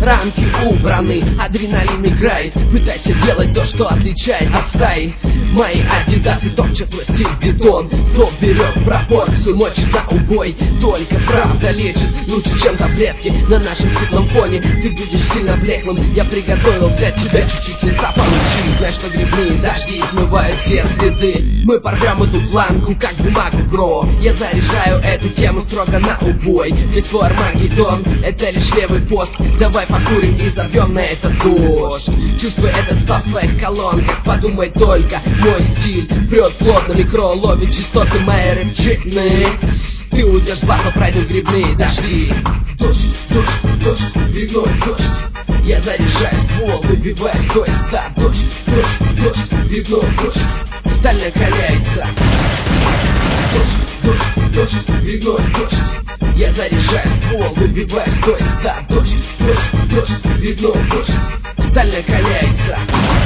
рамки убраны, адреналин играет. Пытайся делать то, что отличает от стаи. Мои адидасы топчат твой стиль в бетон. Соп берет пропорцию, мочит на убой. Только правда лечит лучше, чем таблетки. На нашем светлом фоне ты будешь сильно блеклым. Я приготовил для тебя чуть-чуть сенса, получи. Знаешь, что грибные дожди смывают все следы. Мы порвем эту планку, как бумагу, бро. Я заряжаю эту тему строго на убой. Весь твой Армагеддон — это лишь левый пост. Давай покурим и забьем на этот дождь. Чувствуй этот став в своих колонках, подумай только. Мой стиль прет плотно, микро ловит частоты мои рэпчины. Ты уйдешь в ад, но пройдут грибные дожди. Дождь, дождь, дождь, грибной дождь. Я заряжаю ствол, выбивая с той ста. Дождь, дождь, дождь, грибной дождь. Сталь накаляется. Дождь, дождь, дождь, грибной дождь. Я заряжаю ствол, выбивая с той ста. Дождь, дождь, дождь, грибной дождь. Сталь накаляется.